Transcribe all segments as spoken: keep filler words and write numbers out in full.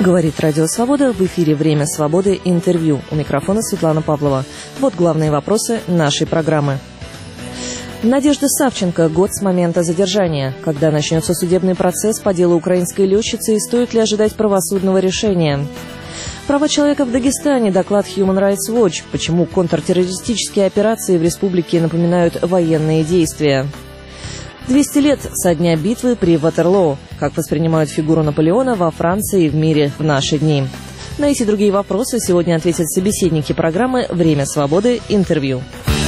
Говорит Радио Свобода, в эфире «Время свободы. Интервью». У микрофона Светлана Павлова. Вот главные вопросы нашей программы. Надежда Савченко. Год с момента задержания. Когда начнется судебный процесс по делу украинской летчицы и стоит ли ожидать правосудного решения? Права человека в Дагестане. Доклад Human Rights Watch. Почему контртеррористические операции в республике напоминают военные действия? двести лет со дня битвы при Ватерлоо. Как воспринимают фигуру Наполеона во Франции и в мире в наши дни? На эти и другие вопросы сегодня ответят собеседники программы «Время свободы. Интервью».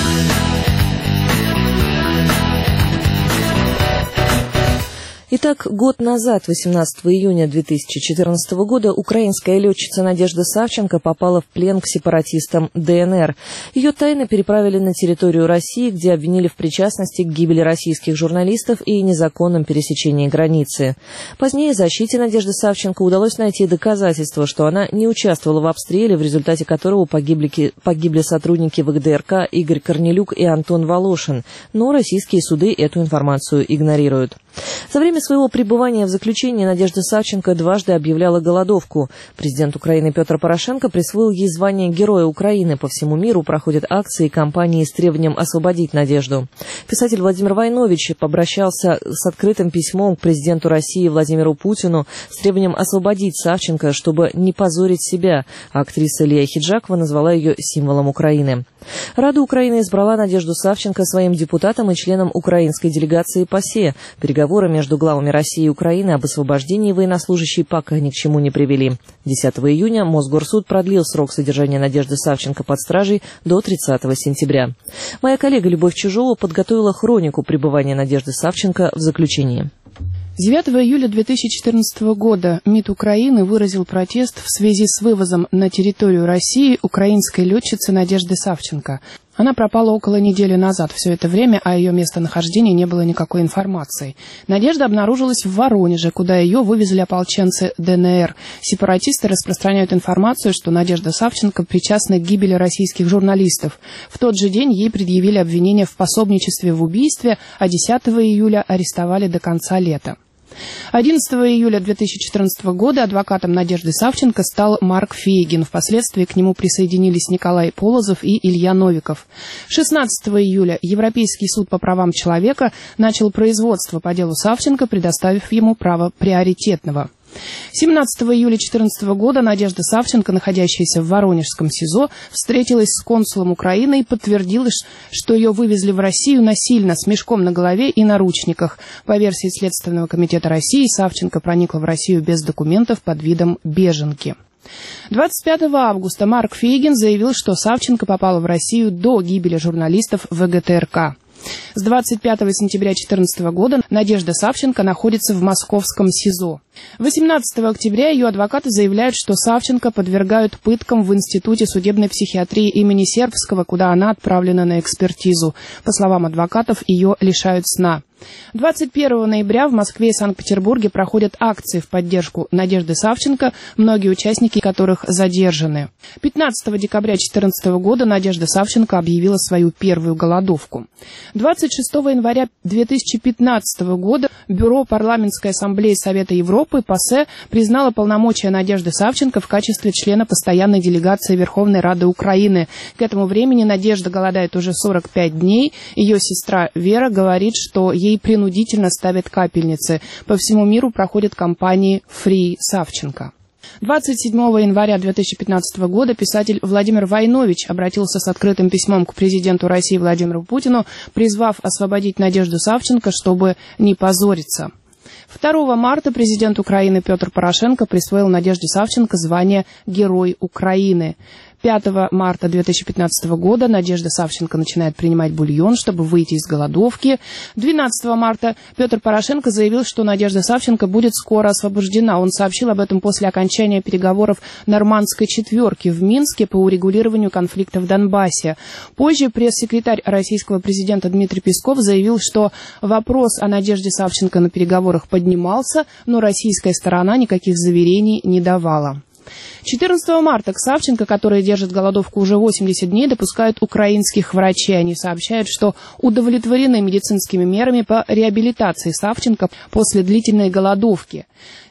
Итак, год назад, восемнадцатого июня две тысячи четырнадцатого года, украинская летчица Надежда Савченко попала в плен к сепаратистам ДНР. Ее тайно переправили на территорию России, где обвинили в причастности к гибели российских журналистов и незаконном пересечении границы. Позднее защите Надежды Савченко удалось найти доказательства, что она не участвовала в обстреле, в результате которого погибли, погибли сотрудники ВГДРК Игорь Корнелюк и Антон Волошин. Но российские суды эту информацию игнорируют. За время своего пребывания в заключении Надежда Савченко дважды объявляла голодовку. Президент Украины Петр Порошенко присвоил ей звание Героя Украины. По всему миру проходят акции и кампании с требованием освободить Надежду. Писатель Владимир Войнович обращался с открытым письмом к президенту России Владимиру Путину с требованием освободить Савченко, чтобы не позорить себя. А актриса Лия Хиджакова назвала ее символом Украины. Рада Украины избрала Надежду Савченко своим депутатом и членом украинской делегации ПАСЕ. Переговоры между главами России и Украины об освобождении военнослужащей пока ни к чему не привели. десятого июня Мосгорсуд продлил срок содержания Надежды Савченко под стражей до тридцатого сентября. Моя коллега Любовь Чужова подготовила хронику пребывания Надежды Савченко в заключении. девятого июля две тысячи четырнадцатого года МИД Украины выразил протест в связи с вывозом на территорию России украинской летчицы Надежды Савченко. Она пропала около недели назад. Все это время о ее местонахождении не было никакой информации. Надежда обнаружилась в Воронеже, куда ее вывезли ополченцы ДНР. Сепаратисты распространяют информацию, что Надежда Савченко причастна к гибели российских журналистов. В тот же день ей предъявили обвинение в пособничестве в убийстве, а десятого июля арестовали до конца лета. одиннадцатого июля две тысячи четырнадцатого года адвокатом Надежды Савченко стал Марк Фейгин. Впоследствии к нему присоединились Николай Полозов и Илья Новиков. шестнадцатого июля Европейский суд по правам человека начал производство по делу Савченко, предоставив ему право приоритетного. семнадцатого июля две тысячи четырнадцатого года Надежда Савченко, находящаяся в Воронежском СИЗО, встретилась с консулом Украины и подтвердила, что ее вывезли в Россию насильно, с мешком на голове и наручниках. По версии Следственного комитета России, Савченко проникла в Россию без документов под видом беженки. двадцать пятого августа Марк Фейгин заявил, что Савченко попала в Россию до гибели журналистов ВГТРК. С двадцать пятого сентября две тысячи четырнадцатого года Надежда Савченко находится в московском СИЗО. восемнадцатого октября ее адвокаты заявляют, что Савченко подвергают пыткам в Институте судебной психиатрии имени Сербского, куда она отправлена на экспертизу. По словам адвокатов, ее лишают сна. двадцать первого ноября в Москве и Санкт-Петербурге проходят акции в поддержку Надежды Савченко, многие участники которых задержаны. пятнадцатого декабря две тысячи четырнадцатого года Надежда Савченко объявила свою первую голодовку. двадцать шестого января две тысячи пятнадцатого года Бюро Парламентской ассамблеи Совета Европы ПАСЕ признало полномочия Надежды Савченко в качестве члена постоянной делегации Верховной Рады Украины. К этому времени Надежда голодает уже сорок пять дней. Ее сестра Вера говорит, что ей принудительно ставят капельницы. По всему миру проходят кампании «Free Савченко». двадцать седьмого января две тысячи пятнадцатого года писатель Владимир Войнович обратился с открытым письмом к президенту России Владимиру Путину, призвав освободить Надежду Савченко, чтобы не позориться. второго марта президент Украины Петр Порошенко присвоил Надежде Савченко звание «Герой Украины». пятого марта две тысячи пятнадцатого года Надежда Савченко начинает принимать бульон, чтобы выйти из голодовки. двенадцатого марта Петр Порошенко заявил, что Надежда Савченко будет скоро освобождена. Он сообщил об этом после окончания переговоров Нормандской четверки в Минске по урегулированию конфликта в Донбассе. Позже пресс-секретарь российского президента Дмитрий Песков заявил, что вопрос о Надежде Савченко на переговорах поднимался, но российская сторона никаких заверений не давала. четырнадцатого марта к Савченко, которая держит голодовку уже восемьдесят дней, допускают украинских врачей. Они сообщают, что удовлетворены медицинскими мерами по реабилитации Савченко после длительной голодовки.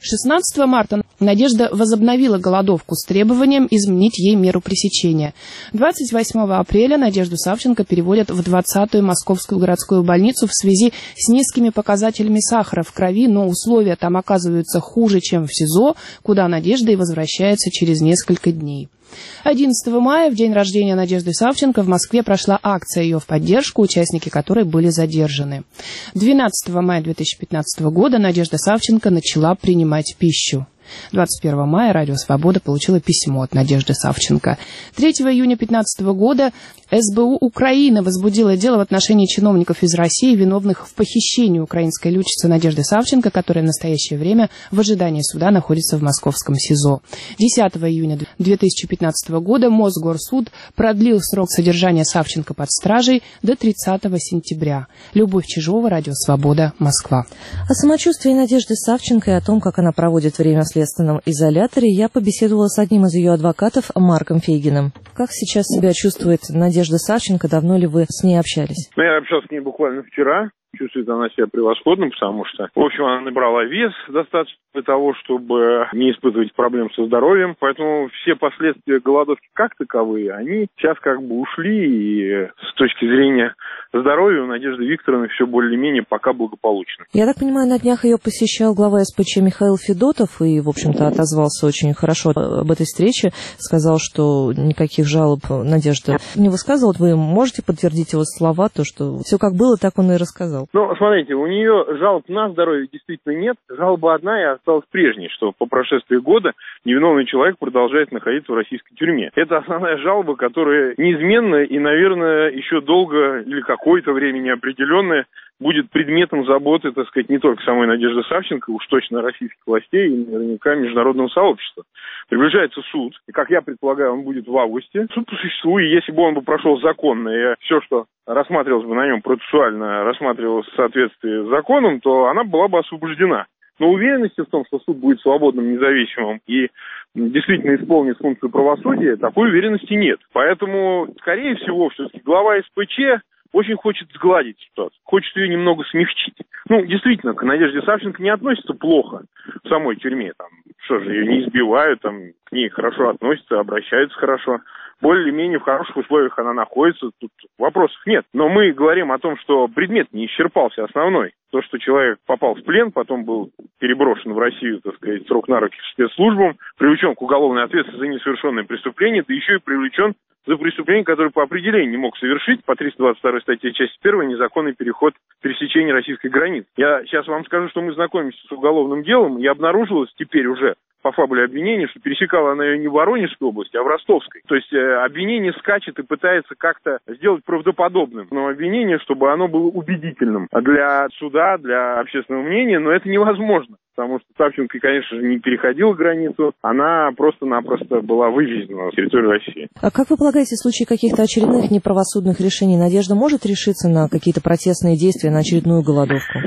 шестнадцатого марта Надежда возобновила голодовку с требованием изменить ей меру пресечения. двадцать восьмого апреля Надежду Савченко переводят в двадцатую Московскую городскую больницу в связи с низкими показателями сахара в крови, но условия там оказываются хуже, чем в СИЗО, куда Надежда и возвращается через несколько дней. одиннадцатого мая, в день рождения Надежды Савченко, в Москве прошла акция ее в поддержку, участники которой были задержаны. двенадцатого мая две тысячи пятнадцатого года Надежда Савченко начала принимать пищу. двадцать первого мая Радио Свобода получила письмо от Надежды Савченко. третьего июня две тысячи пятнадцатого года эс бэ у Украины возбудило дело в отношении чиновников из России, виновных в похищении украинской летчицы Надежды Савченко, которая в настоящее время в ожидании суда находится в московском СИЗО. десятого июня две тысячи пятнадцатого года Мосгорсуд продлил срок содержания Савченко под стражей до тридцатого сентября. Любовь Чижова, Радио Свобода, Москва. О самочувствии Надежды Савченко и о том, как она проводит время в следственном изоляторе, я побеседовала с одним из ее адвокатов, Марком Фейгиным. Как сейчас себя чувствует Надежда Савченко? Давно ли вы с ней общались? Ну, я общался с ней буквально вчера. Чувствует она себя превосходно, потому что, в общем, она набрала вес достаточно для того, чтобы не испытывать проблем со здоровьем. Поэтому все последствия голодовки как таковые, они сейчас как бы ушли. И с точки зрения здоровья у Надежды Викторовны все более-менее пока благополучно. Я так понимаю, на днях ее посещал глава эс пэ че Михаил Федотов и, в общем-то, отозвался очень хорошо об этой встрече. Сказал, что никаких жалоб Надежда не высказывала. Вы можете подтвердить его слова, то, что все как было, так он и рассказал? Ну, смотрите, у нее жалоб на здоровье действительно нет. Жалоба одна и осталась прежней, что по прошествии года невиновный человек продолжает находиться в российской тюрьме. Это основная жалоба, которая неизменна и, наверное, еще долго или какое-то время неопределенное будет предметом заботы, так сказать, не только самой Надежды Савченко, уж точно российских властей и наверняка международного сообщества. Приближается суд, и, как я предполагаю, он будет в августе. Суд по существу, и если бы он бы прошел законно, и все, что рассматривалось бы на нем процессуально, рассматривалось в соответствии с законом, то она была бы освобождена. Но уверенности в том, что суд будет свободным, независимым и действительно исполнит функцию правосудия, такой уверенности нет. Поэтому, скорее всего, все-таки глава эс пэ че очень хочет сгладить ситуацию, хочет ее немного смягчить. Ну, действительно, к Надежде Савченко не относятся плохо в самой тюрьме. Там, что же, ее не избивают, там, к ней хорошо относятся, обращаются хорошо. Более-менее в хороших условиях она находится, тут вопросов нет. Но мы говорим о том, что предмет не исчерпался основной. То, что человек попал в плен, потом был переброшен в Россию, так сказать, с рук на руки спецслужбам, привлечен к уголовной ответственности за несовершенное преступление, да еще и привлечен за преступление, которое по определению не мог совершить, по триста двадцать второй статье, часть первая, незаконный переход, пересечение российской границы. Я сейчас вам скажу, что мы знакомимся с уголовным делом, и обнаружилось теперь уже по фабуле обвинения, что пересекала она ее не в Воронежской области, а в Ростовской. То есть э, обвинение скачет и пытается как-то сделать правдоподобным но обвинение, чтобы оно было убедительным для суда, для общественного мнения, но это невозможно. Потому что Савченко, конечно же, не переходила границу, она просто-напросто была вывезена на территорию России. А как вы полагаете, в случае каких-то очередных неправосудных решений Надежда может решиться на какие-то протестные действия, на очередную голодовку?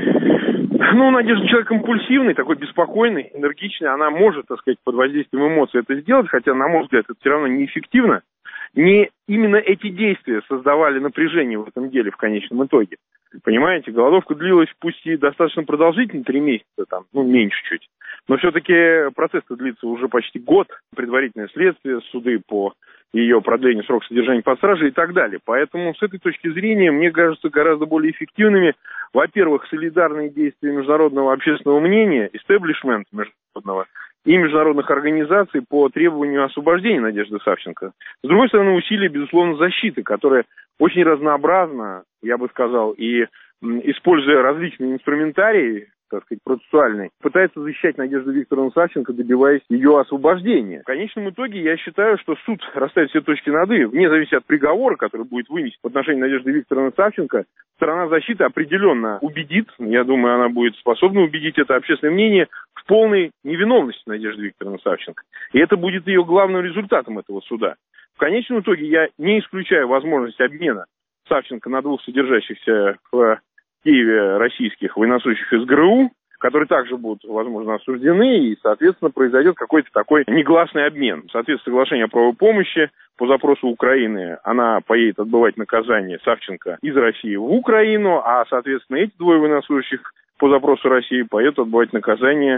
Ну, Надежда человек импульсивный, такой беспокойный, энергичный. Она может, так сказать, под воздействием эмоций это сделать, хотя, на мой взгляд, это все равно неэффективно. Не именно эти действия создавали напряжение в этом деле в конечном итоге. Понимаете, голодовка длилась пусть и достаточно продолжительно, три месяца, там, ну, меньше чуть. Но все-таки процесс-то длится уже почти год. Предварительное следствие, суды по ее продлению срока содержания под стражей и так далее. Поэтому с этой точки зрения, мне кажется, гораздо более эффективными, во-первых, солидарные действия международного общественного мнения, истеблишмента международного, и международных организаций по требованию освобождения Надежды Савченко. С другой стороны, усилия, безусловно, защиты, которая очень разнообразна, я бы сказал, и используя различные инструментарии, так сказать, процессуальный, пытается защищать Надежду Викторовну Савченко, добиваясь ее освобождения. В конечном итоге я считаю, что суд расставит все точки над «и», вне зависимости от приговора, который будет вынесен в отношении Надежды Викторовны Савченко, сторона защиты определенно убедит, я думаю, она будет способна убедить это общественное мнение в полной невиновности Надежды Викторовны Савченко. И это будет ее главным результатом этого суда. В конечном итоге я не исключаю возможность обмена Савченко на двух содержащихся в Киеве российских военнослужащих из гэ эр у, которые также будут, возможно, осуждены, и, соответственно, произойдет какой-то такой негласный обмен. Соответственно, соглашение о правовой помощи по запросу Украины, она поедет отбывать наказание Савченко из России в Украину, а, соответственно, эти двое военнослужащих по запросу России поедут отбывать наказание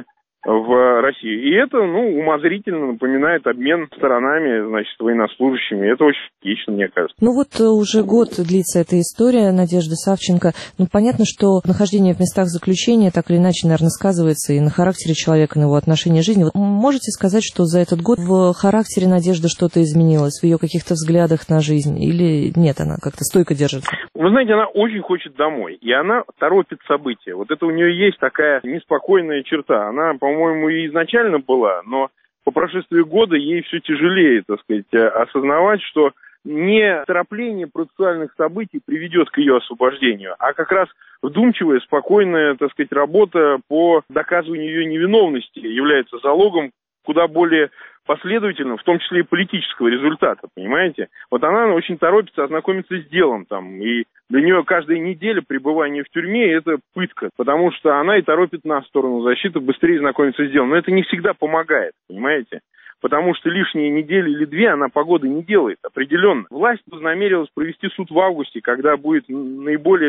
в России. И это, ну, умозрительно напоминает обмен сторонами, значит, военнослужащими. Это очень логично, мне кажется. Ну вот уже год длится эта история Надежды Савченко. Ну, понятно, что нахождение в местах заключения так или иначе, наверное, сказывается и на характере человека, на его отношении к жизни. Вот можете сказать, что за этот год в характере Надежды что-то изменилось, в ее каких-то взглядах на жизнь? Или нет, она как-то стойко держится? Вы знаете, она очень хочет домой, и она торопит события. Вот это у нее есть такая неспокойная черта. Она, по-моему, и изначально была, но по прошествии года ей все тяжелее, так сказать, осознавать, что не торопление процессуальных событий приведет к ее освобождению, а как раз вдумчивая, спокойная, так сказать, работа по доказыванию ее невиновности является залогом куда более последовательным, в том числе и политического результата, понимаете? Вот она очень торопится ознакомиться с делом там, и для нее каждая неделя пребывания в тюрьме – это пытка, потому что она и торопит нас в сторону защиты быстрее знакомиться с делом. Но это не всегда помогает, понимаете? Потому что лишние недели или две она погоды не делает, определенно. Власть вознамерилась провести суд в августе, когда будет наиболее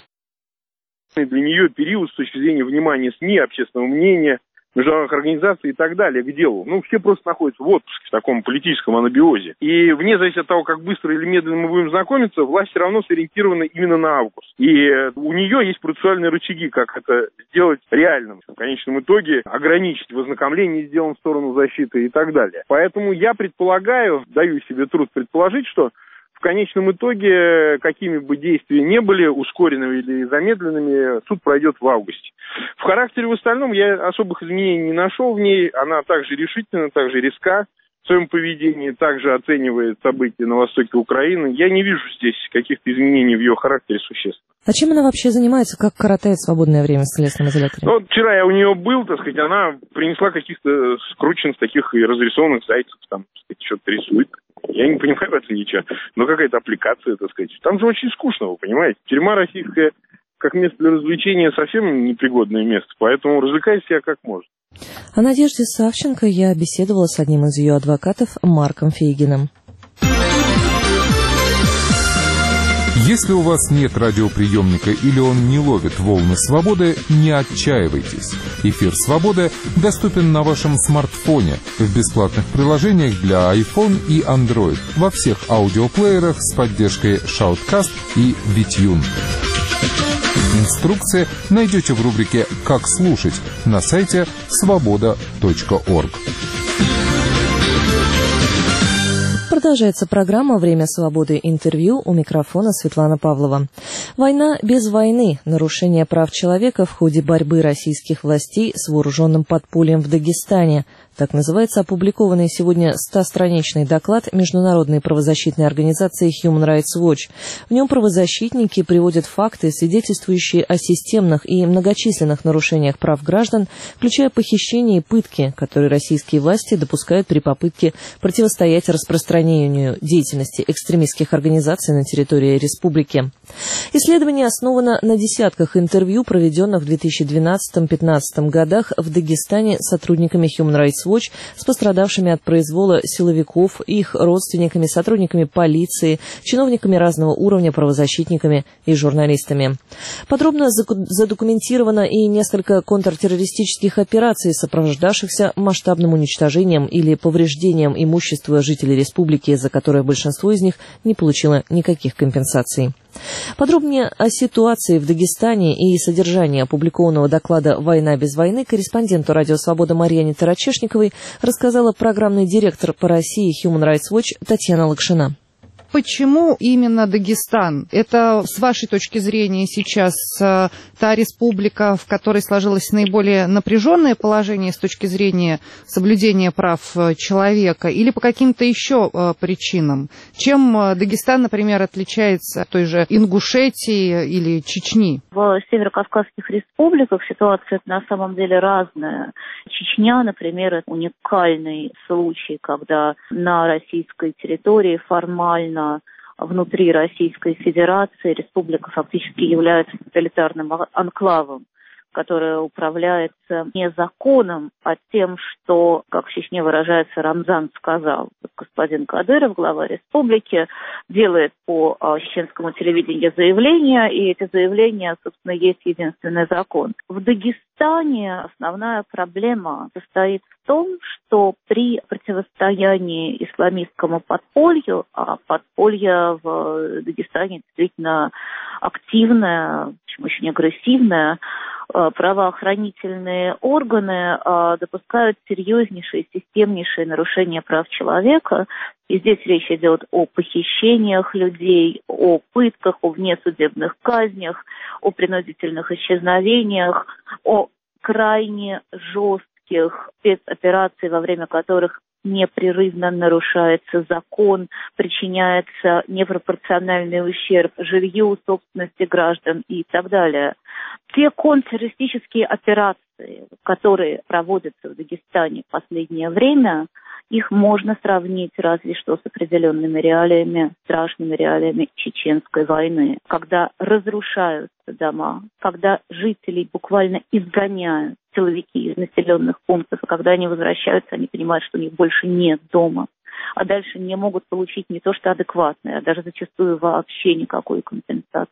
для нее период с точки зрения внимания СМИ, общественного мнения, международных организаций и так далее к делу. Ну, все просто находятся в отпуске, в таком политическом анабиозе. И вне зависимости от того, как быстро или медленно мы будем знакомиться, власть все равно сориентирована именно на август. И у нее есть процессуальные рычаги, как это сделать реальным. В конечном итоге ограничить вознакомление сделан в сторону защиты и так далее. Поэтому я предполагаю, даю себе труд предположить, что в конечном итоге, какими бы действия ни были, ускоренными или замедленными, суд пройдет в августе. В характере в остальном я особых изменений не нашел в ней. Она также решительна, также резка в своем поведении, также оценивает события на востоке Украины. Я не вижу здесь каких-то изменений в ее характере существенных. А чем она вообще занимается, как коротает свободное время в следственном изоляторе? Ну, вот вчера я у нее был, так сказать, она принесла каких-то скрученных таких и разрисованных зайцев, там, так сказать, что-то рисует. Я не понимаю в этом ничего. Но какая-то аппликация, так сказать. Там же очень скучно, вы понимаете. Тюрьма российская, как место для развлечения, совсем непригодное место. Поэтому развлекайся себя как можно. О Надежде Савченко я беседовала с одним из ее адвокатов Марком Фейгиным. Если у вас нет радиоприемника или он не ловит волны свободы, не отчаивайтесь. Эфир «Свободы» доступен на вашем смартфоне в бесплатных приложениях для iPhone и Android во всех аудиоплеерах с поддержкой Shoutcast и Витюн. Инструкции найдете в рубрике «Как слушать» на сайте свобода точка орг. Продолжается программа «Время свободы. Интервью». У микрофона Светлана Павлова. Война без войны. Нарушение прав человека в ходе борьбы российских властей с вооруженным подпольем в Дагестане. Так называется опубликованный сегодня стостраничный доклад международной правозащитной организации Human Rights Watch. В нем правозащитники приводят факты, свидетельствующие о системных и многочисленных нарушениях прав граждан, включая похищение и пытки, которые российские власти допускают при попытке противостоять распространению деятельности экстремистских организаций на территории республики. Исследование основано на десятках интервью, проведенных в две тысячи двенадцатом — две тысячи пятнадцатом годах в Дагестане сотрудниками Human Rights Watch с пострадавшими от произвола силовиков, их родственниками, сотрудниками полиции, чиновниками разного уровня, правозащитниками и журналистами. Подробно задокументировано и несколько контртеррористических операций, сопровождавшихся масштабным уничтожением или повреждением имущества жителей республики, за которое большинство из них не получило никаких компенсаций. Подробнее о ситуации в Дагестане и содержании опубликованного доклада «Война без войны» корреспонденту «Радио Свобода» Марьяне Тарачешниковой рассказала программный директор по России Human Rights Watch Татьяна Лакшина. Почему именно Дагестан? Это, с вашей точки зрения, сейчас э, та республика, в которой сложилось наиболее напряженное положение с точки зрения соблюдения прав человека, или по каким-то еще э, причинам? Чем э, Дагестан, например, отличается от той же Ингушетии или Чечни? В северокавказских республиках ситуация на самом деле разная. Чечня, например, это уникальный случай, когда на российской территории формально внутри Российской Федерации республика фактически является тоталитарным анклавом. которая управляется не законом, а тем, что, как в Чечне выражается, Рамзан сказал. Господин Кадыров, глава республики, делает по чеченскому телевидению заявления, и эти заявления, собственно, есть единственный закон. В Дагестане основная проблема состоит в том, что при противостоянии исламистскому подполью, а подполье в Дагестане действительно активное, почему очень агрессивное, правоохранительные органы допускают серьезнейшие, системнейшие нарушения прав человека. И здесь речь идет о похищениях людей, о пытках, о внесудебных казнях, о принудительных исчезновениях, о крайне жестких спецоперациях, во время которых непрерывно нарушается закон, причиняется непропорциональный ущерб жилью, собственности граждан и так далее. Те контртеррористические операции, которые проводятся в Дагестане в последнее время, их можно сравнить разве что с определенными реалиями, страшными реалиями Чеченской войны, когда разрушаются дома, когда жителей буквально изгоняют силовики из населенных пунктов, и когда они возвращаются, они понимают, что у них больше нет дома, а дальше не могут получить не то что адекватное, а даже зачастую вообще никакой компенсации.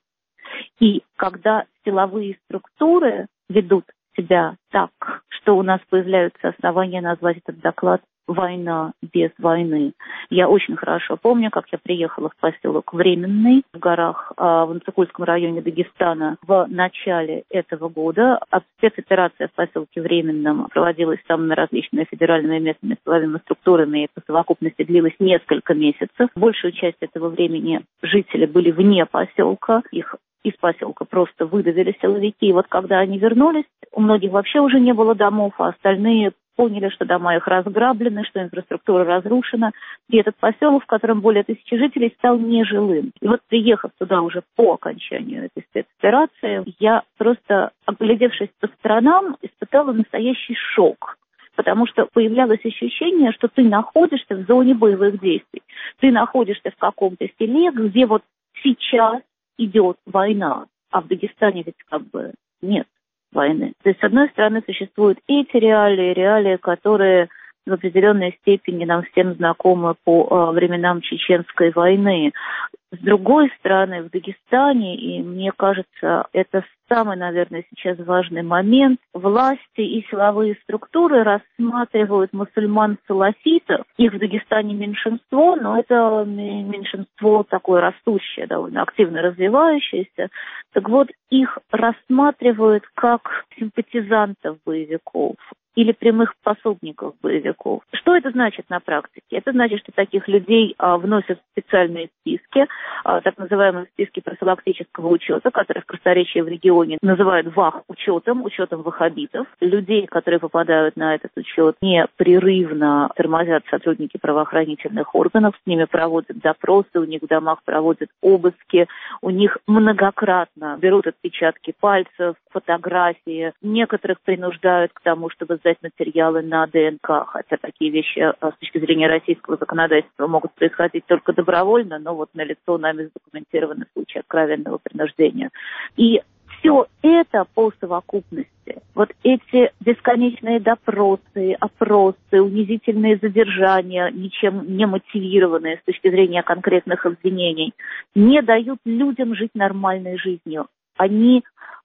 И когда силовые структуры ведут себя так, что у нас появляются основания назвать этот доклад «Война без войны». Я очень хорошо помню, как я приехала в поселок Временный в горах в Амцакульском районе Дагестана в начале этого года. А спецоперация в поселке Временном проводилась самыми различными федеральными и местными силовыми структурами и по совокупности длилась несколько месяцев. Большую часть этого времени жители были вне поселка, их из поселка просто выдавили силовики. И вот когда они вернулись, у многих вообще уже не было домов, а остальные поняли, что дома их разграблены, что инфраструктура разрушена. И этот поселок, в котором более тысячи жителей, стал нежилым. И вот приехав туда уже по окончанию этой спецоперации, я просто, оглядевшись по сторонам, испытала настоящий шок. Потому что появлялось ощущение, что ты находишься в зоне боевых действий. Ты находишься в каком-то селе, где вот сейчас идет война, а в Дагестане ведь как бы нет войны. То есть, с одной стороны, существуют эти реалии, реалии, которые в определенной степени нам всем знакомы по э, временам Чеченской войны. С другой стороны, в Дагестане, и мне кажется, это самый, наверное, сейчас важный момент, власти и силовые структуры рассматривают мусульман-салафитов. Их в Дагестане меньшинство, но это меньшинство такое растущее, довольно активно развивающееся. Так вот, их рассматривают как симпатизантов боевиков или прямых пособников боевиков. Что это значит на практике? Это значит, что таких людей а, вносят в специальные списки, а, так называемые списки профилактического учета, которые в просторечии в регионе называют ВАХ-учетом, учетом ваххабитов. Людей, которые попадают на этот учет, непрерывно тормозят сотрудники правоохранительных органов, с ними проводят допросы, у них в домах проводят обыски, у них многократно берут отпечатки пальцев, фотографии, некоторых принуждают к тому, чтобы сдать материалы на ДНК, хотя такие вещи с точки зрения российского законодательства могут происходить только добровольно, но вот налицо нами задокументированы случаи откровенного принуждения. И все это по совокупности, вот эти бесконечные допросы, опросы, унизительные задержания, ничем не мотивированные с точки зрения конкретных обвинений, не дают людям жить нормальной жизнью. Они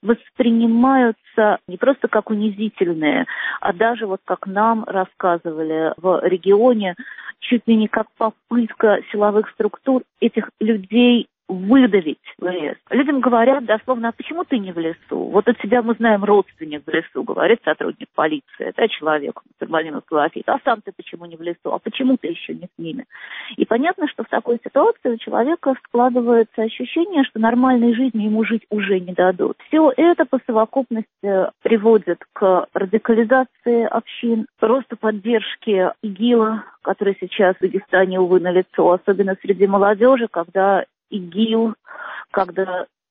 воспринимаются не просто как унизительные, а даже вот как нам рассказывали в регионе, чуть ли не как попытка силовых структур этих людей выдавить в лес. Людям говорят дословно: а почему ты не в лесу? Вот от тебя мы знаем родственник в лесу, говорит сотрудник полиции, да, человек, мусульманин салафит. А сам ты почему не в лесу? А почему ты еще не с ними? И понятно, что в такой ситуации у человека складывается ощущение, что нормальной жизни ему жить уже не дадут. Все это по совокупности приводит к радикализации общин, росту поддержки ИГИЛа, который сейчас в Дагестане, увы, налицо, особенно среди молодежи, когда ИГИЛ, когда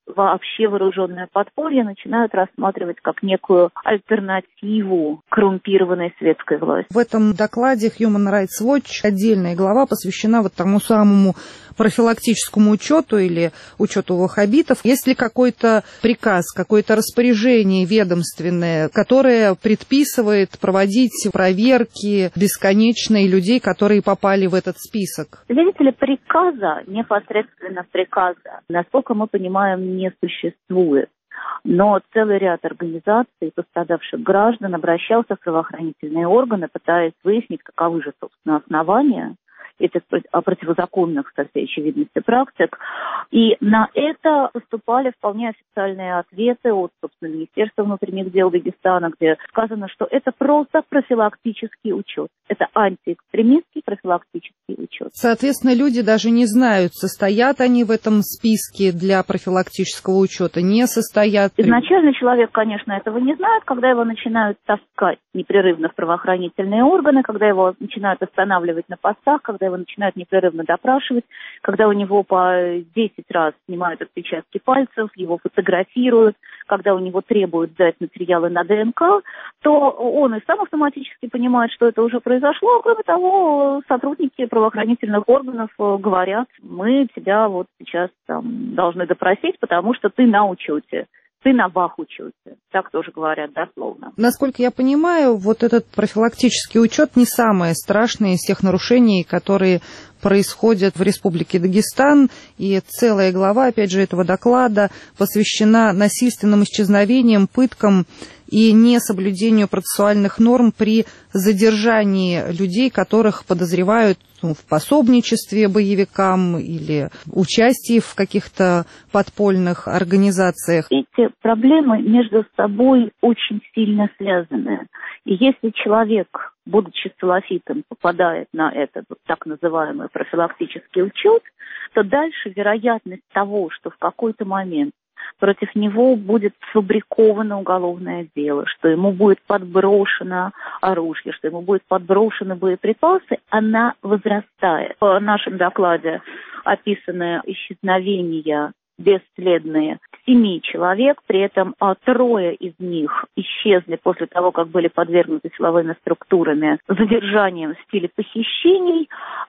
вообще вооруженное подполье начинают рассматривать как некую альтернативу коррумпированной светской власти. В этом докладе Human Rights Watch отдельная глава посвящена вот тому самому профилактическому учету или учету ваххабитов. Есть ли какой-то приказ, какое-то распоряжение ведомственное, которое предписывает проводить проверки бесконечные людей, которые попали в этот список? Видите ли, приказа, непосредственно приказа, насколько мы понимаем, не существует. Но целый ряд организаций пострадавших граждан обращался в правоохранительные органы, пытаясь выяснить, каковы же, собственно, основания этих противозаконных, со всей очевидностью, практик. И на это поступали вполне официальные ответы от, собственно, Министерства внутренних дел Дагестана, где сказано, что это просто профилактический учет. Это антиэкстремистский профилактический учет. Соответственно, люди даже не знают, состоят они в этом списке для профилактического учета, не состоят. Изначально человек, конечно, этого не знает, когда его начинают таскать непрерывно в правоохранительные органы, когда его начинают останавливать на постах, когда его начинают непрерывно допрашивать, когда у него по десять раз снимают отпечатки пальцев, его фотографируют, когда у него требуют сдать материалы на ДНК, то он и сам автоматически понимает, что это уже произошло. Кроме того, сотрудники правоохранительных органов говорят: мы тебя вот сейчас там должны допросить, потому что ты на учете. Ты на вахучете. Так тоже говорят дословно. Насколько я понимаю, вот этот профилактический учет не самое страшное из всех нарушений, которые происходят в Республике Дагестан. И целая глава, опять же, этого доклада посвящена насильственным исчезновениям, пыткам и несоблюдению процессуальных норм при задержании людей, которых подозревают ну, в пособничестве боевикам или участии в каких-то подпольных организациях. Эти проблемы между собой очень сильно связаны. И если человек, будучи салафитом, попадает на этот вот так называемый профилактический учет, то дальше вероятность того, что в какой-то момент против него будет сфабриковано уголовное дело, что ему будет подброшено оружие, что ему будет подброшены боеприпасы, она возрастает. В нашем докладе описаны исчезновения бесследные семи человек, при этом а, трое из них исчезли после того, как были подвергнуты силовыми структурами задержанием в стиле похищений,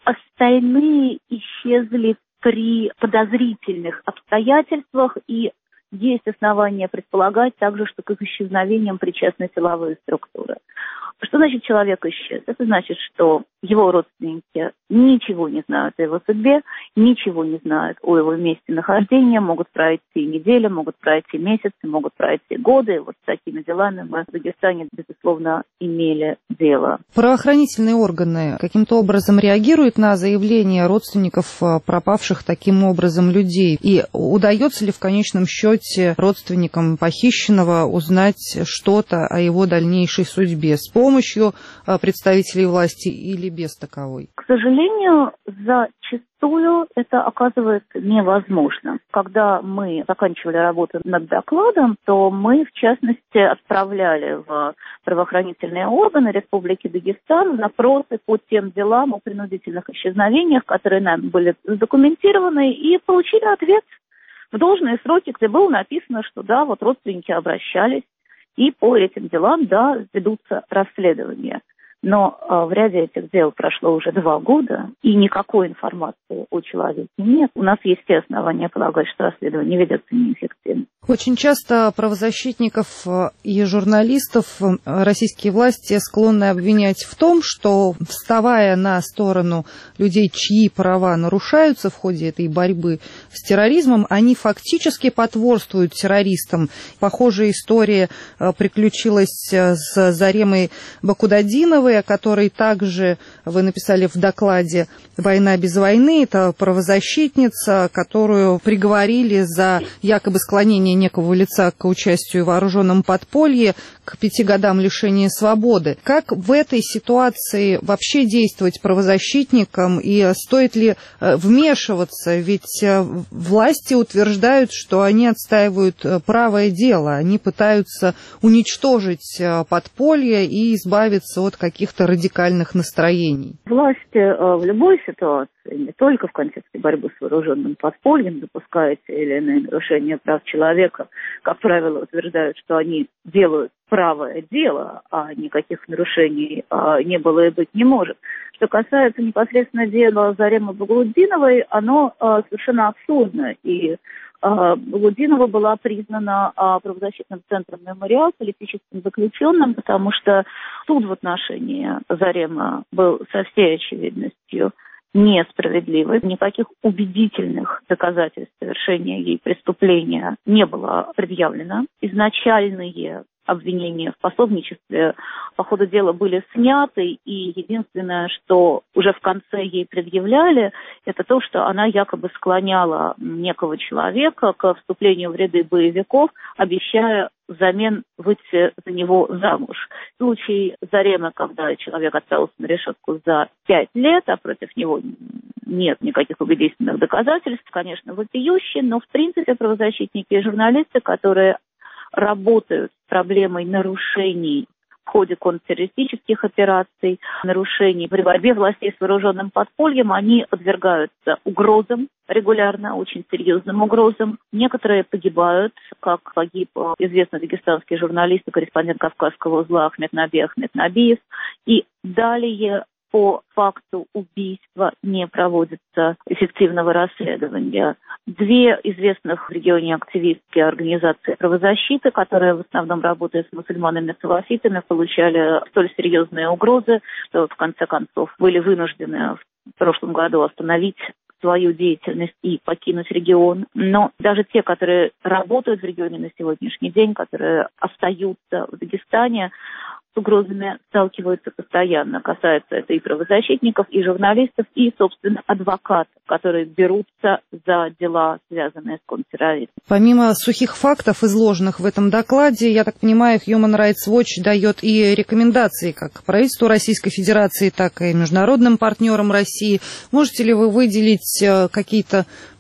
остальные исчезли при подозрительных обстоятельствах, и есть основания предполагать также, что к их исчезновениям причастны силовые структуры. Что значит человек исчез? Это значит, что его родственники ничего не знают о его судьбе, ничего не знают о его месте нахождения, могут пройти недели, могут пройти месяцы, могут пройти годы. Вот с такими делами мы в Дагестане, безусловно, имели дело. Правоохранительные органы каким-то образом реагируют на заявления родственников пропавших таким образом людей? И удается ли в конечном счете родственникам похищенного узнать что-то о его дальнейшей судьбе с помощью представителей власти или без таковой? К сожалению, зачастую это оказывается невозможно. Когда мы заканчивали работу над докладом, то мы, в частности, отправляли в правоохранительные органы Республики Дагестан запросы по тем делам о принудительных исчезновениях, которые нами были задокументированы, и получили ответ в должные сроки, где было написано, что да, вот родственники обращались, и по этим делам, да, ведутся расследования. Но э, в ряде этих дел прошло уже два года, и никакой информации о человеке нет. У нас есть все основания полагать, что расследование ведется неэффективно. Очень часто правозащитников и журналистов российские власти склонны обвинять в том, что, вставая на сторону людей, чьи права нарушаются в ходе этой борьбы с терроризмом, они фактически потворствуют террористам. Похожая история приключилась с Заремой Бакудадиновой, о которой также вы написали в докладе «Война без войны». Это правозащитница, которую приговорили за якобы склонение некого лица к участию в вооруженном подполье к пяти годам лишения свободы. Как в этой ситуации вообще действовать правозащитникам и стоит ли вмешиваться? Ведь власти утверждают, что они отстаивают правое дело, они пытаются уничтожить подполье и избавиться от каких-то радикальных настроений. Власти в любой ситуации не только в контексте борьбы с вооруженным подпольем, допуская те или иные нарушения прав человека, как правило, утверждают, что они делают правое дело, а никаких нарушений а, не было и быть не может. Что касается непосредственно дела Заремы Багаутдиновой, оно а, совершенно абсурдно. И а, Багаутдинова была признана а, правозащитным центром «Мемориал» политическим заключенным, потому что суд в отношении Заремы был со всей очевидностью несправедливой. Никаких убедительных доказательств совершения ей преступления не было предъявлено. Изначальные обвинения в пособничестве по ходу дела были сняты, и единственное, что уже в конце ей предъявляли, это то, что она якобы склоняла некого человека к вступлению в ряды боевиков, обещая взамен выйти за него замуж. В случае Заремы, когда человек отправился на решетку за пять лет, а против него нет никаких убедительных доказательств, конечно, вопиющий, но в принципе правозащитники и журналисты, которые работают с проблемой нарушений в ходе контртеррористических операций, нарушений при борьбе властей с вооруженным подпольем, они подвергаются угрозам регулярно, очень серьезным угрозам. Некоторые погибают, как погиб известный дагестанский журналист и корреспондент Кавказского узла Ахмед Наби Ахмед Набиев. И далее по факту убийства не проводится эффективного расследования. Две известных в регионе активистские организации правозащиты, которые в основном работают с мусульманами-салафитами, получали столь серьезные угрозы, что в конце концов были вынуждены в прошлом году остановить свою деятельность и покинуть регион. Но даже те, которые работают в регионе на сегодняшний день, которые остаются в Дагестане, с угрозами сталкиваются постоянно. Касается это и правозащитников, и журналистов, и, собственно, адвокатов, которые берутся за дела, связанные с контртерроризмом. Помимо сухих фактов, изложенных в этом докладе, я так понимаю, Human Rights Watch дает и рекомендации как правительству Российской Федерации, так и международным партнерам России. Можете ли вы выделить какие-то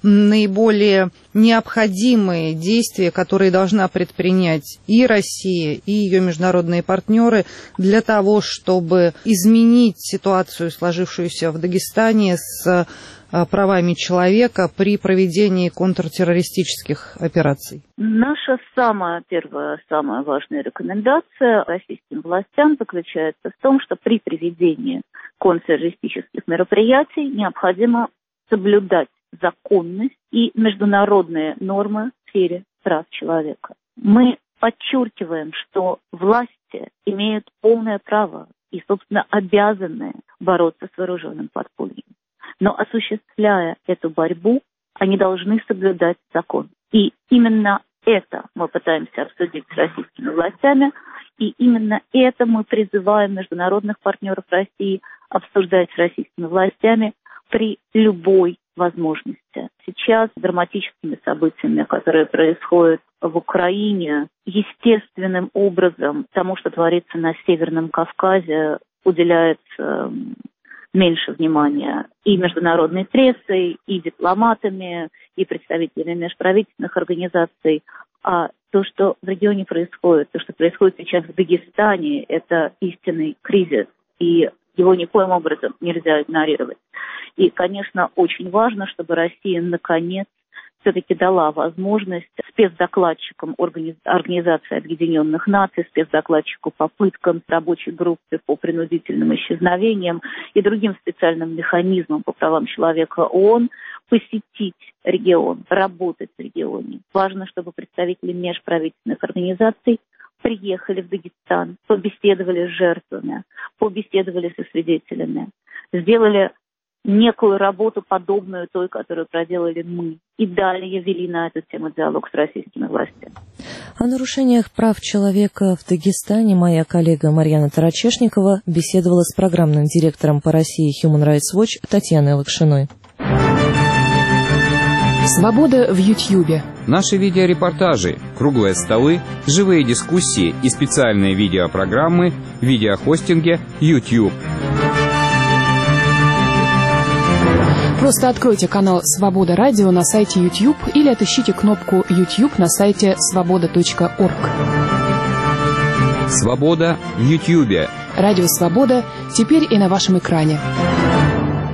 наиболее необходимые действия, которые должна предпринять и Россия, и ее международные партнеры для того, чтобы изменить ситуацию, сложившуюся в Дагестане с правами человека при проведении контртеррористических операций? Наша самая первая, самая важная рекомендация российским властям заключается в том, что при проведении контртеррористических мероприятий необходимо соблюдать законность и международные нормы в сфере прав человека. Мы подчеркиваем, что власти имеют полное право и, собственно, обязаны бороться с вооруженным подпольем. Но осуществляя эту борьбу, они должны соблюдать закон. И именно это мы пытаемся обсудить с российскими властями, и именно это мы призываем международных партнеров России обсуждать с российскими властями при любой возможности. Сейчас драматическими событиями, которые происходят в Украине, естественным образом тому, что творится на Северном Кавказе, уделяется меньше внимания и международной прессой, и дипломатами, и представителями межправительственных организаций. А то, что в регионе происходит, то, что происходит сейчас в Дагестане, это истинный кризис, и его никоим образом нельзя игнорировать. И, конечно, очень важно, чтобы Россия, наконец, все-таки дала возможность спецдокладчикам Организации Объединенных Наций, спецдокладчику по пыткам, рабочей группе по принудительным исчезновениям и другим специальным механизмам по правам человека ООН посетить регион, работать в регионе. Важно, чтобы представители межправительственных организаций приехали в Дагестан, побеседовали с жертвами, побеседовали со свидетелями, сделали некую работу, подобную той, которую проделали мы, и далее вели на эту тему диалог с российскими властями. О нарушениях прав человека в Дагестане моя коллега Марьяна Тарачешникова беседовала с программным директором по России Human Rights Watch Татьяной Лакшиной. Свобода в Ютьюбе. Наши видеорепортажи, круглые столы, живые дискуссии и специальные видеопрограммы в видеохостинге YouTube. Просто откройте канал «Свобода Радио» на сайте YouTube или отыщите кнопку YouTube на сайте свобода точка орг. Свобода в Ютьюбе. Радио «Свобода» теперь и на вашем экране.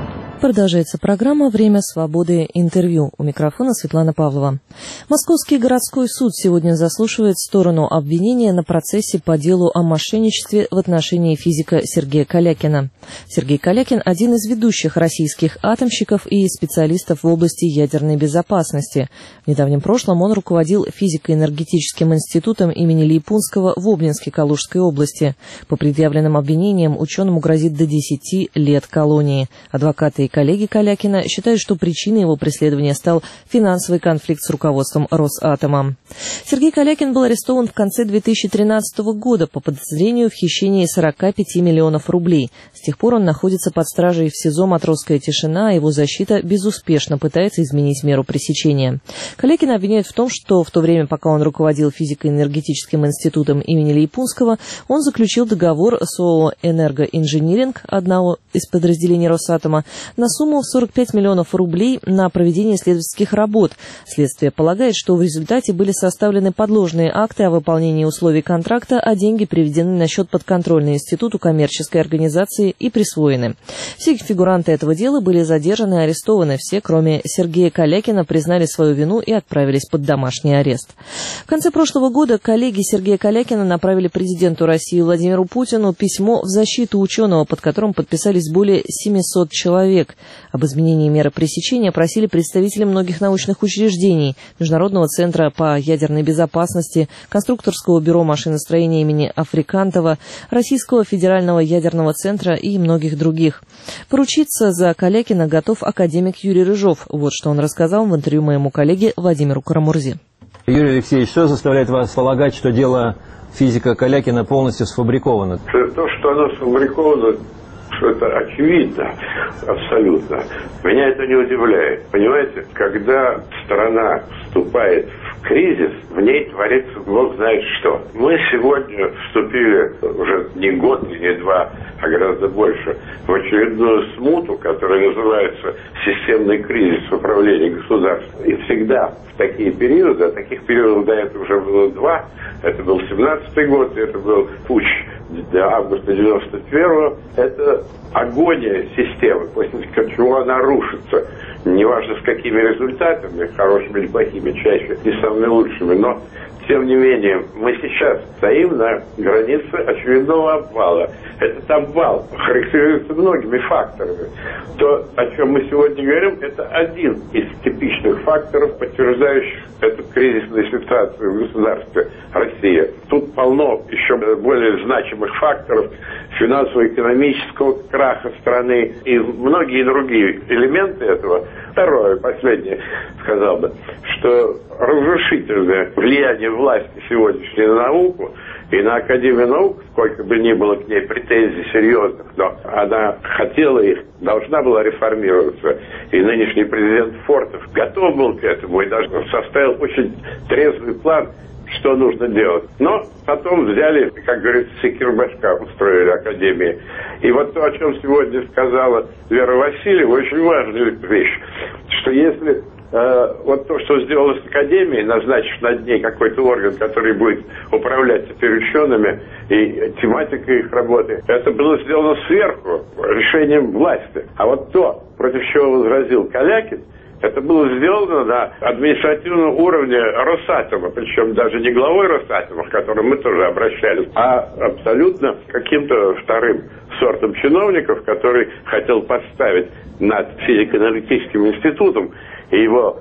Продолжается программа «Время свободы. Интервью». У микрофона Светлана Павлова. Московский городской суд сегодня заслушивает сторону обвинения на процессе по делу о мошенничестве в отношении физика Сергея Калякина. Сергей Калякин – один из ведущих российских атомщиков и специалистов в области ядерной безопасности. В недавнем прошлом он руководил физико-энергетическим институтом имени Лейпунского в Обнинске Калужской области. По предъявленным обвинениям ученому грозит до десяти лет колонии. Адвокаты и коллеги Калякина считают, что причиной его преследования стал финансовый конфликт с руководством Росатома. Сергей Калякин был арестован в конце две тысячи тринадцатого года по подозрению в хищении сорока пяти миллионов рублей. С тех пор он находится под стражей в СИЗО «Матросская тишина», а его защита безуспешно пытается изменить меру пресечения. Калякина обвиняют в том, что в то время, пока он руководил физико-энергетическим институтом имени Лейпунского, он заключил договор с ООО «Энергоинжиниринг», одного из подразделений Росатома, на сумму в сорок пять миллионов рублей на проведение исследовательских работ. Следствие полагает, что в результате были составлены подложные акты о выполнении условий контракта, а деньги приведены на счет подконтрольный институту коммерческой организации и присвоены. Все фигуранты этого дела были задержаны и арестованы. Все, кроме Сергея Калякина, признали свою вину и отправились под домашний арест. В конце прошлого года коллеги Сергея Калякина направили президенту России Владимиру Путину письмо в защиту ученого, под которым подписались более семисот человек. Об изменении меры пресечения просили представители многих научных учреждений, Международного центра по ядерной безопасности, Конструкторского бюро машиностроения имени Африкантова, Российского федерального ядерного центра и многих других. Поручиться за Калякина готов академик Юрий Рыжов. Вот что он рассказал в интервью моему коллеге Владимиру Карамурзе. Юрий Алексеевич, что заставляет вас полагать, что дело физика Калякина полностью сфабриковано? То, что оно сфабриковано, что это очевидно абсолютно. Меня это не удивляет. Понимаете, когда страна вступает в кризис, в ней творится бог знает что. Мы сегодня вступили уже не год и не два, а гораздо больше, в очередную смуту, которая называется системный кризис в управлении государством. И всегда в такие периоды, а таких периодов до этого уже было два, это был семнадцатый год, это был путч до августа девяносто первого, это агония системы, после чего она рушится. Неважно с какими результатами, хорошими или плохими, чаще не самыми лучшими, но тем не менее мы сейчас стоим на границе очередного обвала. Этот обвал характеризуется многими факторами. То, о чем мы сегодня говорим, это один из типичных факторов, подтверждающих эту кризисную ситуацию в государстве Россия. Тут полно еще более значимых факторов финансово-экономического краха страны и многие другие элементы этого. Второе, последнее, сказал бы, что разрушительное влияние власти сегодняшней на науку и на Академию наук, сколько бы ни было к ней претензий серьезных, но она хотела их, должна была реформироваться. И нынешний президент Фортов готов был к этому и даже составил очень трезвый план, что нужно делать. Но потом взяли, как говорится, секирбашка устроили Академии. И вот то, о чем сегодня сказала Вера Васильева, очень важная вещь, что если э, вот то, что сделалось с Академией, назначив над ней какой-то орган, который будет управлять теперь учеными и тематикой их работы, это было сделано сверху, решением власти. А вот то, против чего возразил Калякин, это было сделано на административном уровне Росатома, причем даже не главой Росатома, к которому мы тоже обращались, а абсолютно каким-то вторым сортом чиновников, который хотел поставить над физико-энергетическим институтом и его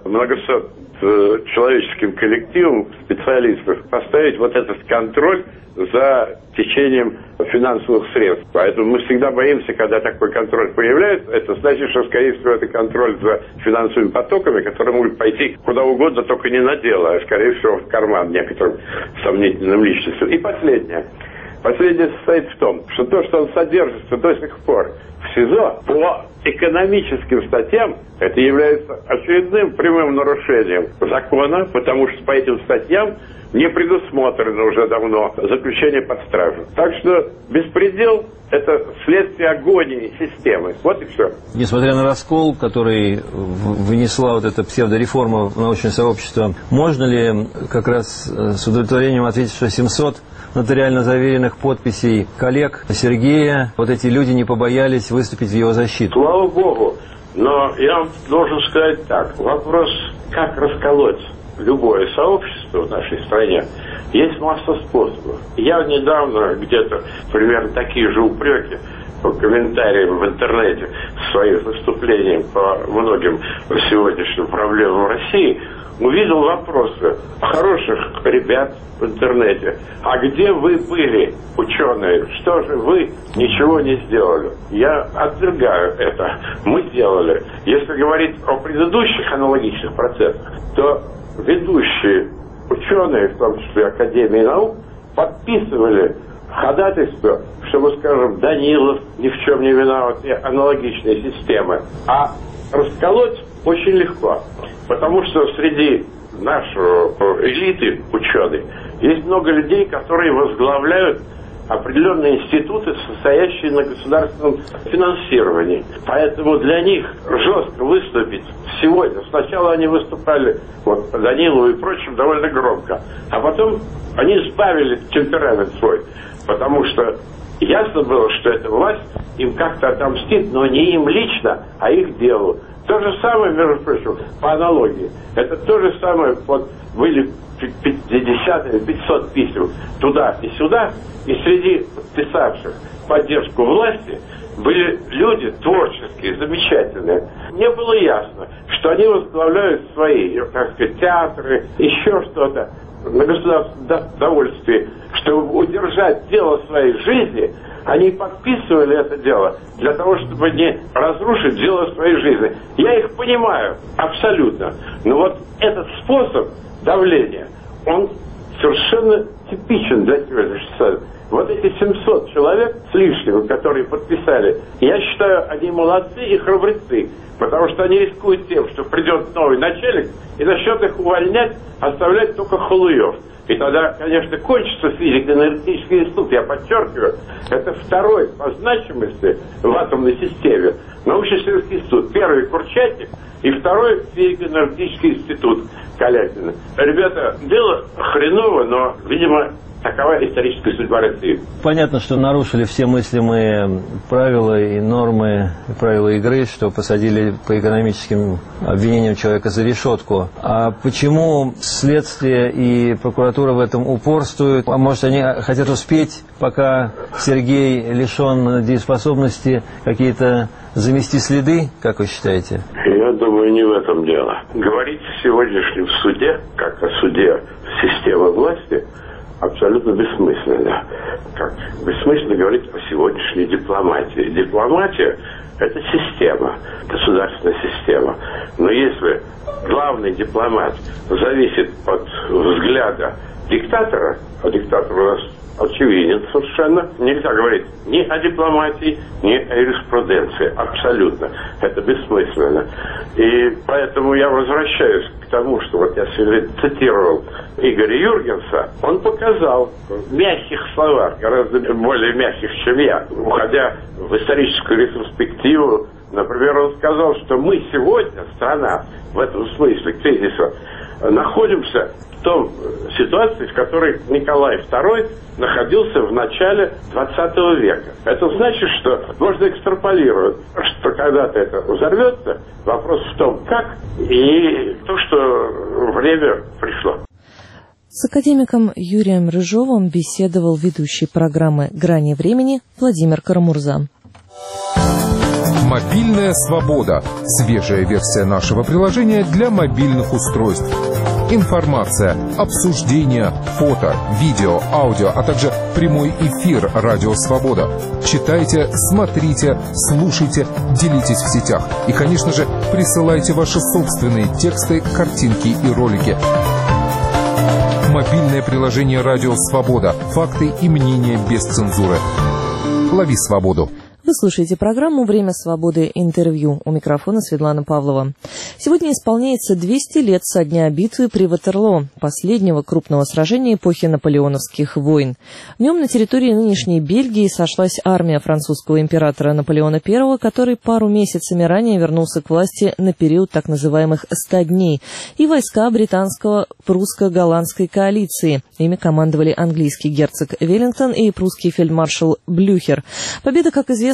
многочеловеческим коллективом специалистов поставить вот этот контроль за течением финансовых средств. Поэтому мы всегда боимся, когда такой контроль появляется. Это значит, что, скорее всего, это контроль за финансовыми потоками, которые могут пойти куда угодно, только не на дело, а, скорее всего, в карман некоторым сомнительным личностям. И последнее. Последнее состоит в том, что то, что он содержится до сих пор в СИЗО, по экономическим статьям, это является очередным прямым нарушением закона, потому что по этим статьям не предусмотрено уже давно заключение под стражу. Так что беспредел – это следствие агонии системы. Вот и все. Несмотря на раскол, который вынесла вот эта псевдореформа в научное сообщество, можно ли как раз с удовлетворением ответить, что семьсот нотариально заверенных подписей коллег Сергея, вот эти люди не побоялись выступить в его защиту? Слава Богу, Но я вам должен сказать так. Вопрос, как расколоть любое сообщество в нашей стране, есть масса способов. Я недавно где-то примерно такие же упреки по комментариям в интернете своих выступлений по многим сегодняшним проблемам России увидел вопросы хороших ребят в интернете. А где вы были, ученые? Что же вы ничего не сделали? Я отвергаю это. Мы сделали. Если говорить о предыдущих аналогичных процессах, то ведущие ученые, в том числе Академии наук, подписывали ходатайство, чтобы, скажем, Данилов ни в чем не виноват, и аналогичные системы. А расколоть очень легко, потому что среди нашей элиты ученых есть много людей, которые возглавляют определенные институты, состоящие на государственном финансировании. Поэтому для них жестко выступить сегодня. Сначала они выступали вот, по Данилову и прочим довольно громко, а потом они сбавили темперамент свой, потому что ясно было, что эта власть им как-то отомстит, но не им лично, а их делу. То же самое, между прочим, по аналогии. Это то же самое, вот были пятьдесят пятьсот писем туда и сюда, и среди подписавших поддержку власти были люди творческие, замечательные. Мне было ясно, что они возглавляют свои, так сказать, театры, еще что-то на государственном довольстве, чтобы удержать дело своей жизни. Они подписывали это дело для того, чтобы не разрушить дело своей жизни. Я их понимаю абсолютно. Но вот этот способ давления, он совершенно типичен для сегодняшнего ситуации. Вот эти семьсот человек с лишним, которые подписали, я считаю, они молодцы и храбрецы, потому что они рискуют тем, что придет новый начальник и начнет их увольнять, оставлять только халуев. И тогда, конечно, кончится физико-энергетический институт, я подчеркиваю, это второй по значимости в атомной системе научно-исследовательский институт. Первый Курчатик и второй физико-энергетический институт Калягина. Ребята, дело хреново, но, видимо, такова историческая судьба России. Понятно, что нарушили все мыслимые правила и нормы, и правила игры, что посадили по экономическим обвинениям человека за решетку. А почему следствие и прокуратура в этом упорствуют? А может, они хотят успеть, пока Сергей лишен дееспособности, какие-то замести следы, как вы считаете? Я думаю, не в этом дело. Говорить в сегодняшнем суде, как о суде системы власти, абсолютно бессмысленно. Как бессмысленно говорить о сегодняшней дипломатии. Дипломатия – это система, государственная система. Но если главный дипломат зависит от взгляда диктатора, а диктатор у нас очевиден совершенно, нельзя говорить ни о дипломатии, ни о юриспруденции. Абсолютно. Это бессмысленно. И поэтому я возвращаюсь к тому, что вот я сегодня цитировал Игоря Юргенса. Он показал в мягких словах, гораздо более мягких, чем я, уходя в историческую ретроспективу. Например, он сказал, что мы сегодня, страна, в этом смысле кризиса, находимся в том ситуации, в которой Николай второй находился в начале двадцатого века. Это значит, что можно экстраполировать, что когда-то это взорвется. Вопрос в том, как, и то, что время пришло. С академиком Юрием Рыжовым беседовал ведущий программы «Грани времени» Владимир Карамурза. Мобильная свобода. Свежая версия нашего приложения для мобильных устройств. Информация, обсуждения, фото, видео, аудио, а также прямой эфир «Радио Свобода». Читайте, смотрите, слушайте, делитесь в сетях. И, конечно же, присылайте ваши собственные тексты, картинки и ролики. Мобильное приложение «Радио Свобода». Факты и мнения без цензуры. Лови свободу. Вы слушаете программу «Время свободы. Интервью». У микрофона Светлана Павлова. Сегодня исполняется двести лет со дня битвы при Ватерлоо, последнего крупного сражения эпохи наполеоновских войн. В нем на территории нынешней Бельгии сошлась армия французского императора Наполеона Первого, который пару месяцами ранее вернулся к власти на период так называемых ста дней, и войска британского прусско-голландской коалиции. Ими командовали английский герцог Веллингтон и прусский фельдмаршал Блюхер. Победа, как известно,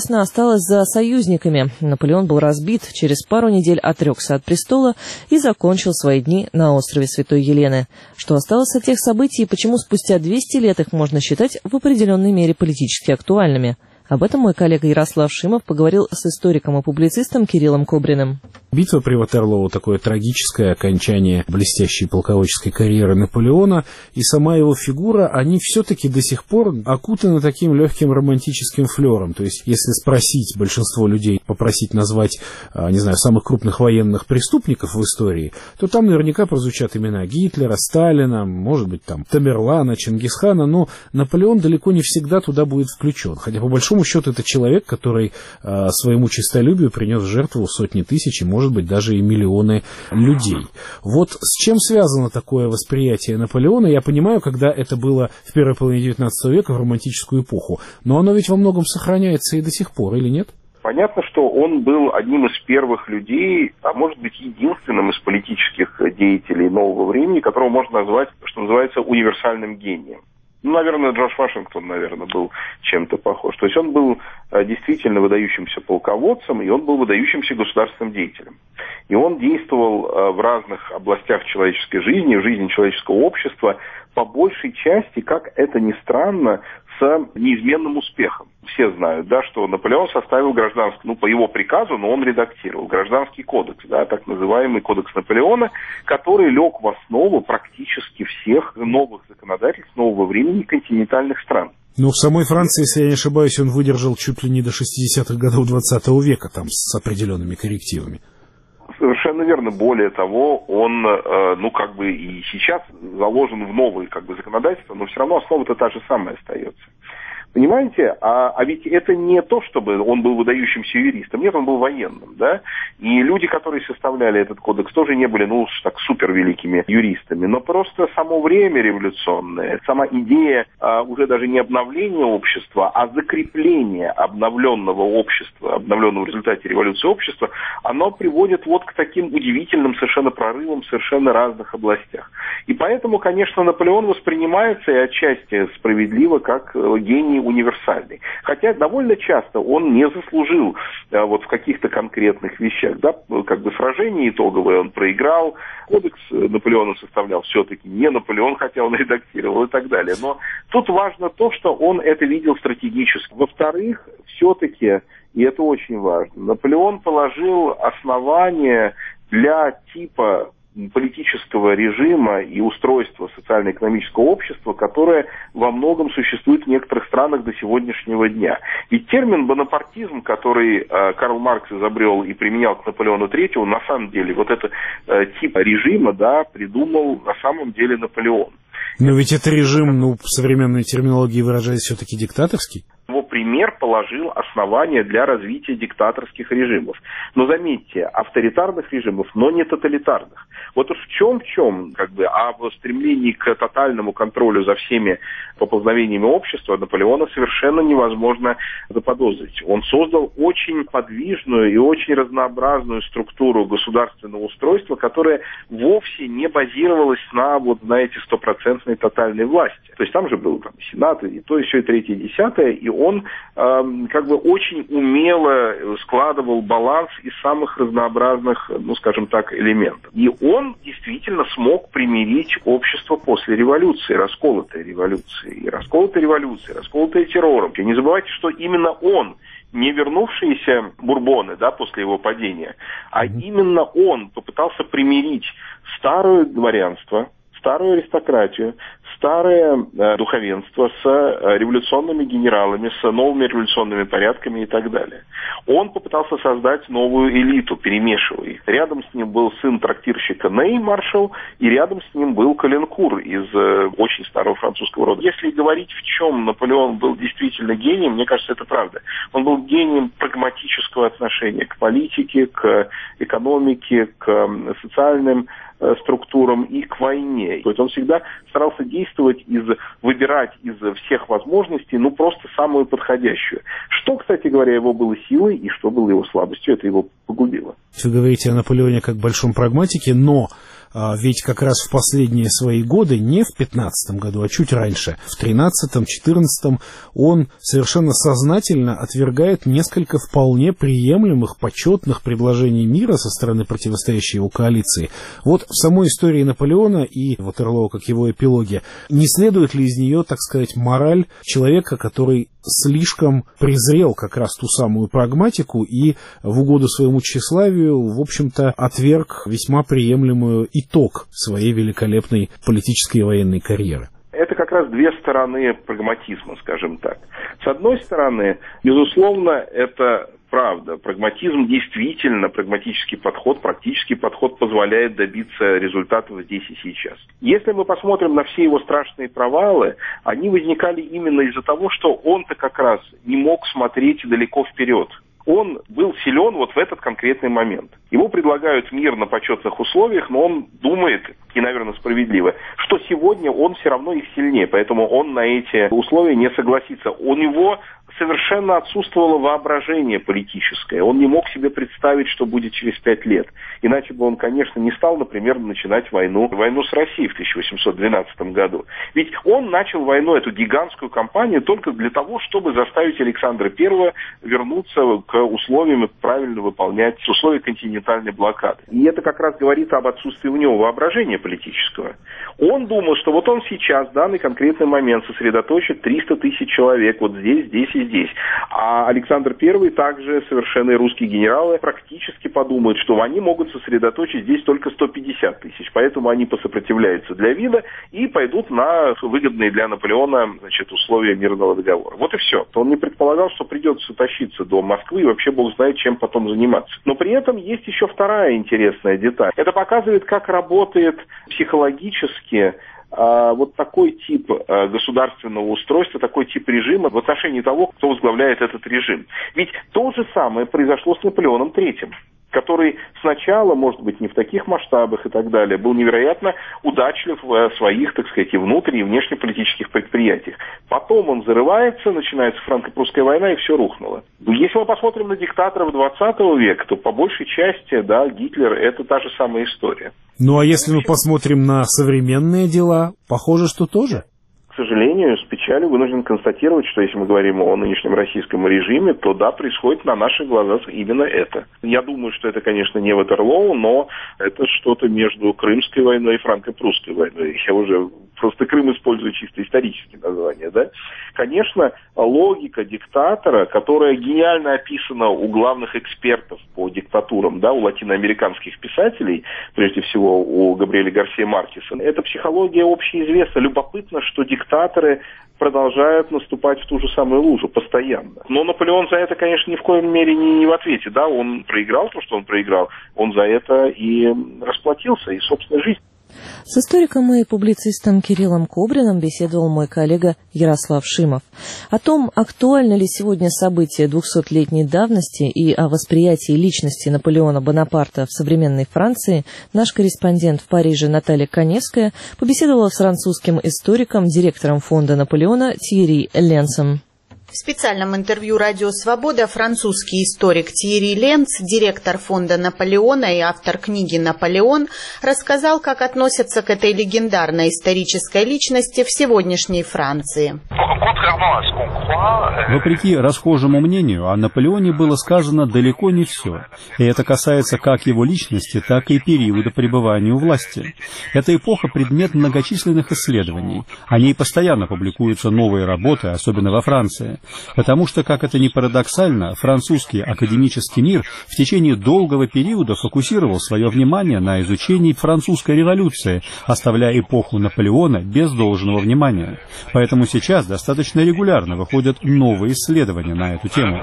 известно, осталось за союзниками. Наполеон был разбит, через пару недель отрекся от престола и закончил свои дни на острове Святой Елены. Что осталось от тех событий и почему спустя двести лет их можно считать в определенной мере политически актуальными? Об этом мой коллега Ярослав Шимов поговорил с историком и публицистом Кириллом Кобриным. Битва при Ватерлоу — такое трагическое окончание блестящей полководческой карьеры Наполеона, и сама его фигура, они все-таки до сих пор окутаны таким легким романтическим флером. То есть, если спросить большинство людей, попросить назвать, не знаю, самых крупных военных преступников в истории, то там наверняка прозвучат имена Гитлера, Сталина, может быть, там Тамерлана, Чингисхана, но Наполеон далеко не всегда туда будет включен. Хотя, по большому счету, это человек, который э, своему честолюбию принес в жертву сотни тысяч и, может быть, даже и миллионы людей. Вот с чем связано такое восприятие Наполеона, я понимаю, когда это было в первой половине девятнадцатого века, в романтическую эпоху, но оно ведь во многом сохраняется и до сих пор, или нет? Понятно, что он был одним из первых людей, а может быть единственным из политических деятелей нового времени, которого можно назвать, что называется, универсальным гением. Ну, наверное, Джордж Вашингтон, наверное, был чем-то похож. То есть он был э, действительно выдающимся полководцем, и он был выдающимся государственным деятелем. И он действовал э, в разных областях человеческой жизни, в жизни человеческого общества, по большей части, как это ни странно, с неизменным успехом. Все знают, да, что Наполеон составил гражданский, ну, по его приказу, но он редактировал гражданский кодекс, да, так называемый кодекс Наполеона, который лег в основу практически всех новых законодательств нового времени континентальных стран. Но в самой Франции, если я не ошибаюсь, он выдержал чуть ли не до шестидесятых годов двадцатого века, там, с определенными коррективами. Совершенно верно. Более того, он, э, ну, как бы и сейчас заложен в новые, как бы, законодательства, но все равно основа-то та же самая остается. Понимаете? А, а ведь это не то, чтобы он был выдающимся юристом. Нет, он был военным, да? И люди, которые составляли этот кодекс, тоже не были, ну, так, супер великими юристами. Но просто само время революционное, сама идея а, уже даже не обновления общества, а закрепления обновленного общества, обновленного в результате революции общества, оно приводит вот к таким удивительным совершенно прорывам в совершенно разных областях. И поэтому, конечно, Наполеон воспринимается и отчасти справедливо как гений универсальный. Хотя довольно часто он не заслужил а, вот в каких-то конкретных вещах. Да, как бы сражение итоговое он проиграл, кодекс Наполеона составлял все-таки не Наполеон, хотя он редактировал и так далее. Но тут важно то, что он это видел стратегически. Во-вторых, все-таки, и это очень важно, Наполеон положил основания для типа политического режима и устройства социально-экономического общества, которое во многом существует в некоторых странах до сегодняшнего дня. Ведь термин «бонапартизм», который э, Карл Маркс изобрел и применял к Наполеону Третьему, на самом деле вот этот э, тип режима, да, придумал на самом деле Наполеон. Но ведь это режим, ну, в современной терминологии выражаясь, все-таки диктаторский. Его пример положил основания для развития диктаторских режимов. Но заметьте, авторитарных режимов, но не тоталитарных. Вот уж в чем в чем, как бы, а в стремлении к тотальному контролю за всеми поползновениями общества Наполеона совершенно невозможно заподозрить. Он создал очень подвижную и очень разнообразную структуру государственного устройства, которая вовсе не базировалась на, вот, знаете, стопроцентной тотальной власти. То есть там же был там, Сенат, и то, и все, и третье, и десятое, и он э, как бы очень умело складывал баланс из самых разнообразных, ну, скажем так, элементов. И он действительно смог примирить общество после революции, расколотой революции. И расколотой революции, расколотой террором. И не забывайте, что именно он, не вернувшиеся бурбоны, да, после его падения, а именно он попытался примирить старое дворянство, старую аристократию, старое э, духовенство с э, революционными генералами, с новыми революционными порядками и так далее. Он попытался создать новую элиту, перемешивая их. Рядом с ним был сын трактирщика Ней, маршал, и рядом с ним был Каленкур из э, очень старого французского рода. Если говорить, в чем Наполеон был действительно гением, мне кажется, это правда. Он был гением прагматического отношения к политике, к экономике, к социальным структурам и к войне. То есть он всегда старался действовать, из, выбирать из всех возможностей, ну, просто самую подходящую. Что, кстати говоря, его было силой и что было его слабостью, это его погубило. Вы говорите о Наполеоне как большом прагматике, но ведь как раз в последние свои годы, не в пятнадцатом году, а чуть раньше, в тринадцатом-четырнадцатом, он совершенно сознательно отвергает несколько вполне приемлемых, почетных предложений мира со стороны противостоящей его коалиции. Вот в самой истории Наполеона и Ватерлоо, как его эпилоге, не следует ли из нее, так сказать, мораль человека, который слишком презрел как раз ту самую прагматику и в угоду своему тщеславию, в общем-то, отверг весьма приемлемый итог своей великолепной политической и военной карьеры? Это как раз две стороны прагматизма, скажем так. С одной стороны, безусловно, это правда. Прагматизм действительно, прагматический подход, практический подход позволяет добиться результатов здесь и сейчас. Если мы посмотрим на все его страшные провалы, они возникали именно из-за того, что он-то как раз не мог смотреть далеко вперед. Он был силен вот в этот конкретный момент. Ему предлагают мир на почетных условиях, но он думает, и, наверное, справедливо, что сегодня он все равно их сильнее, поэтому он на эти условия не согласится. У него совершенно отсутствовало воображение политическое. Он не мог себе представить, что будет через пять лет. Иначе бы он, конечно, не стал, например, начинать войну, войну с Россией в тысяча восемьсот двенадцатом году. Ведь он начал войну, эту гигантскую кампанию, только для того, чтобы заставить Александра Первого вернуться к условиям и правильно выполнять условия континентальной блокады. И это как раз говорит об отсутствии у него воображения политического. Он думал, что вот он сейчас, в данный конкретный момент, сосредоточит триста тысяч человек вот здесь, здесь и здесь. А Александр Первый, также совершенные русские генералы, практически подумают, что они могут сосредоточить здесь только сто пятьдесят тысяч. Поэтому они посопротивляются для вида и пойдут на выгодные для Наполеона, значит, условия мирного договора. Вот и все. Он не предполагал, что придется тащиться до Москвы и вообще бог знает, чем потом заниматься. Но при этом есть еще вторая интересная деталь. Это показывает, как работает психологически а, вот такой тип а, государственного устройства, такой тип режима в отношении того, кто возглавляет этот режим. Ведь то же самое произошло с Наполеоном Третьим, который сначала, может быть, не в таких масштабах и так далее, был невероятно удачлив в своих, так сказать, и внутренних, и внешнеполитических предприятиях. Потом он зарывается, начинается франко-прусская война, и все рухнуло. Если мы посмотрим на диктаторов двадцатого века, то по большей части, да, Гитлер – это та же самая история. Ну а если мы посмотрим на современные дела, похоже, что тоже? К сожалению, с печалью вынужден констатировать, что если мы говорим о нынешнем российском режиме, то да, происходит на наших глазах именно это. Я думаю, что это, конечно, не Ватерлоо, но это что-то между Крымской войной и франко-прусской войной. Я уже просто Крым использую чисто исторические названия, да. Конечно, логика диктатора, которая гениально описана у главных экспертов по диктатурам, да, у латиноамериканских писателей, прежде всего у Габриэля Гарсия Маркеса, это психология общеизвестна. Любопытно, что диктаторы продолжают наступать в ту же самую лужу постоянно. Но Наполеон за это, конечно, ни в коем мере не, не в ответе. Да, он проиграл то, что он проиграл, он за это и расплатился, и собственной жизнью. С историком и публицистом Кириллом Кобриным беседовал мой коллега Ярослав Шимов. О том, актуально ли сегодня события двухсотлетней давности и о восприятии личности Наполеона Бонапарта в современной Франции, наш корреспондент в Париже Наталья Коневская побеседовала с французским историком, директором фонда Наполеона Тьерри Ленцем. В специальном интервью «Радио Свобода» французский историк Тьерри Ленц, директор фонда Наполеона и автор книги «Наполеон», рассказал, как относятся к этой легендарной исторической личности в сегодняшней Франции. Вопреки расхожему мнению, о Наполеоне было сказано далеко не все. И это касается как его личности, так и периода пребывания у власти. Эта эпоха — предмет многочисленных исследований. О ней постоянно публикуются новые работы, особенно во Франции. Потому что, как это ни парадоксально, французский академический мир в течение долгого периода фокусировал свое внимание на изучении французской революции, оставляя эпоху Наполеона без должного внимания. Поэтому сейчас достаточно регулярно выходят новые исследования на эту тему.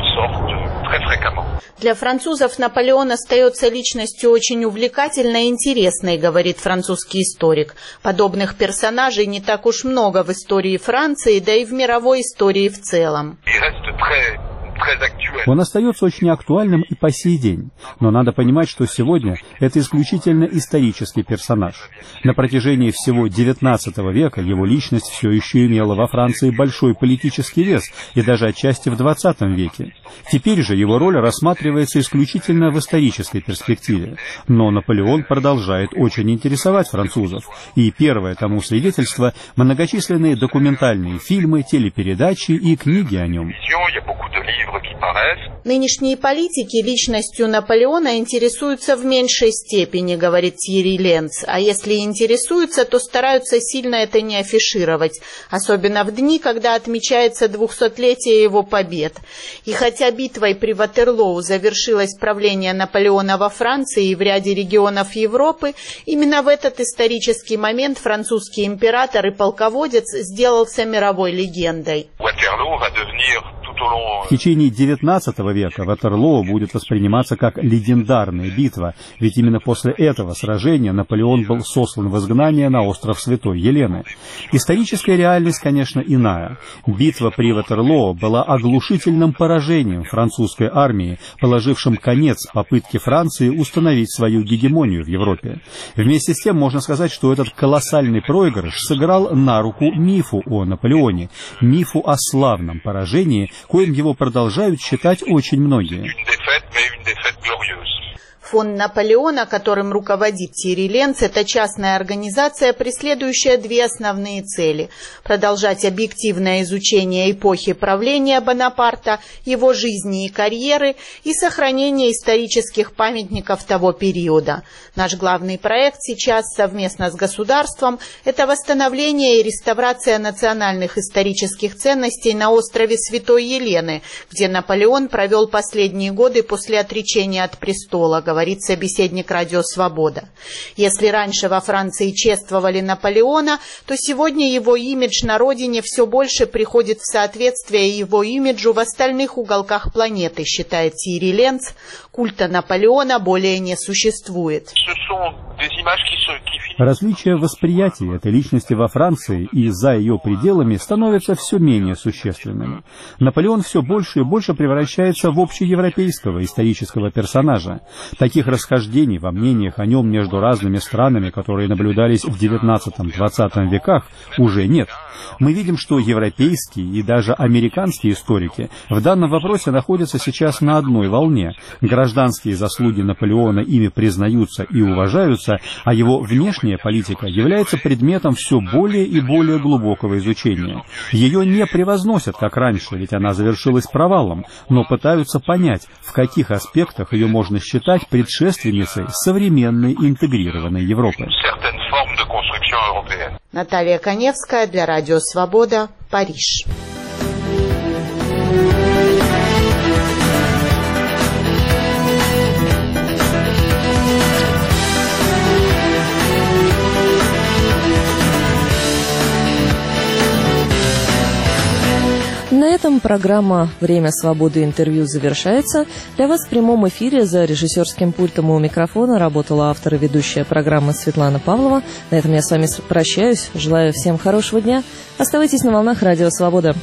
Для французов Наполеон остается личностью очень увлекательной и интересной, говорит французский историк. Подобных персонажей не так уж много в истории Франции, да и в мировой истории в целом. Он остается очень актуальным и по сей день, но надо понимать, что сегодня это исключительно исторический персонаж. На протяжении всего девятнадцатого века его личность все еще имела во Франции большой политический вес, и даже отчасти в двадцатом веке. Теперь же его роль рассматривается исключительно в исторической перспективе, но Наполеон продолжает очень интересовать французов, и первое тому свидетельство – многочисленные документальные фильмы, телепередачи и книги о нем. Нынешние политики личностью Наполеона интересуются в меньшей степени, говорит Тьерри Ленц, а если интересуются, то стараются сильно это не афишировать, особенно в дни, когда отмечается двухсотлетие его побед. И хотя битвой при Ватерлоу завершилось правление Наполеона во Франции и в ряде регионов Европы, именно в этот исторический момент французский император и полководец сделался мировой легендой. В течение девятнадцатого века Ватерлоо будет восприниматься как легендарная битва, ведь именно после этого сражения Наполеон был сослан в изгнание на остров Святой Елены. Историческая реальность, конечно, иная. Битва при Ватерлоо была оглушительным поражением французской армии, положившим конец попытке Франции установить свою гегемонию в Европе. Вместе с тем можно сказать, что этот колоссальный проигрыш сыграл на руку мифу о Наполеоне, мифу о славном поражении, коим его продолжают считать очень многие. Фонд Наполеона, которым руководит Тьерри Ленц, это частная организация, преследующая две основные цели – продолжать объективное изучение эпохи правления Бонапарта, его жизни и карьеры и сохранение исторических памятников того периода. Наш главный проект сейчас совместно с государством – это восстановление и реставрация национальных исторических ценностей на острове Святой Елены, где Наполеон провел последние годы после отречения от престола, говорит собеседник «Радио Свобода». Если раньше во Франции чествовали Наполеона, то сегодня его имидж на родине все больше приходит в соответствие его имиджу в остальных уголках планеты, считает Тьерри Ленц. Культа Наполеона более не существует. Различия восприятия этой личности во Франции и за ее пределами становятся все менее существенными. Наполеон все больше и больше превращается в общеевропейского исторического персонажа. Таких расхождений во мнениях о нем между разными странами, которые наблюдались в девятнадцатом-двадцатом веках, уже нет. Мы видим, что европейские и даже американские историки в данном вопросе находятся сейчас на одной волне. Гражданские заслуги Наполеона ими признаются и уважаются, а его внешняя политика является предметом все более и более глубокого изучения. Ее не превозносят, как раньше, ведь она завершилась провалом, но пытаются понять, в каких аспектах ее можно считать предшественницей современной интегрированной Европы. Наталья Коневская для Радио Свобода, Париж. На этом программа «Время свободы. Интервью» завершается. Для вас в прямом эфире за режиссерским пультом у микрофона работала автор и ведущая программы Светлана Павлова. На этом я с вами прощаюсь. Желаю всем хорошего дня. Оставайтесь на волнах Радио Свобода.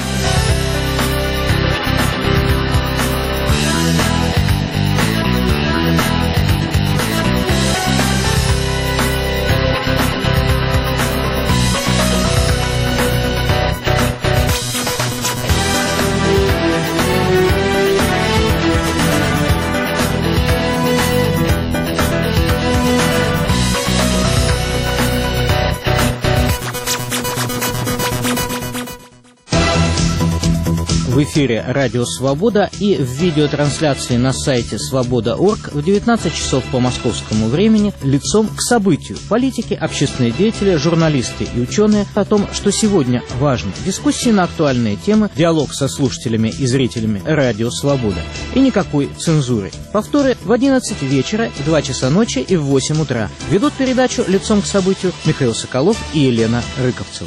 В эфире «Радио Свобода» и в видеотрансляции на сайте свобода точка орг в девятнадцать часов по московскому времени лицом к событию. Политики, общественные деятели, журналисты и ученые о том, что сегодня важно. Дискуссии на актуальные темы, диалог со слушателями и зрителями «Радио Свобода» и никакой цензуры. Повторы в одиннадцать вечера, в два часа ночи и в восемь утра. Ведут передачу «Лицом к событию» Михаил Соколов и Елена Рыковцева.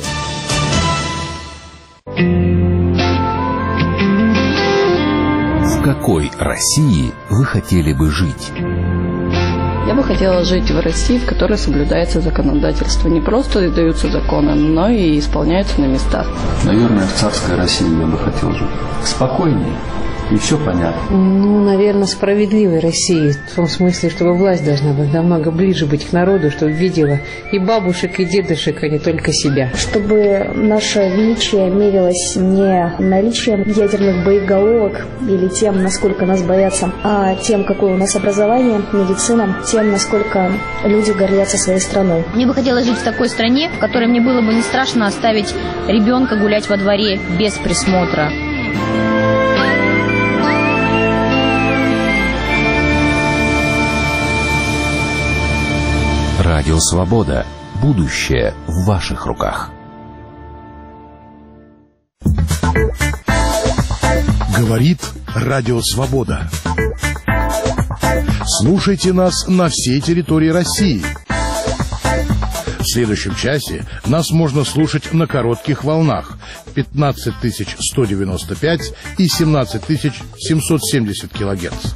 В какой России вы хотели бы жить? Я бы хотела жить в России, в которой соблюдается законодательство. Не просто издаются законы, но и исполняются на местах. Наверное, в царской России я бы хотел жить. Спокойнее, и все понятно. Ну, наверное, справедливой России, в том смысле, чтобы власть должна быть намного ближе быть к народу, чтобы видела и бабушек, и дедушек, а не только себя. Чтобы наше величие мерилось не наличием ядерных боеголовок или тем, насколько нас боятся, а тем, какое у нас образование, медицина, тем, насколько люди гордятся своей страной. Мне бы хотелось жить в такой стране, в которой мне было бы не страшно оставить ребенка гулять во дворе без присмотра. Радио «Свобода». Будущее в ваших руках. Говорит Радио «Свобода». Слушайте нас на всей территории России. В следующем часе нас можно слушать на коротких волнах пятнадцать тысяч сто девяносто пять и семнадцать тысяч семьсот семьдесят килогерц.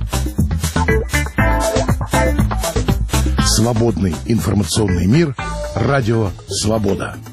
Свободный информационный мир. Радио «Свобода».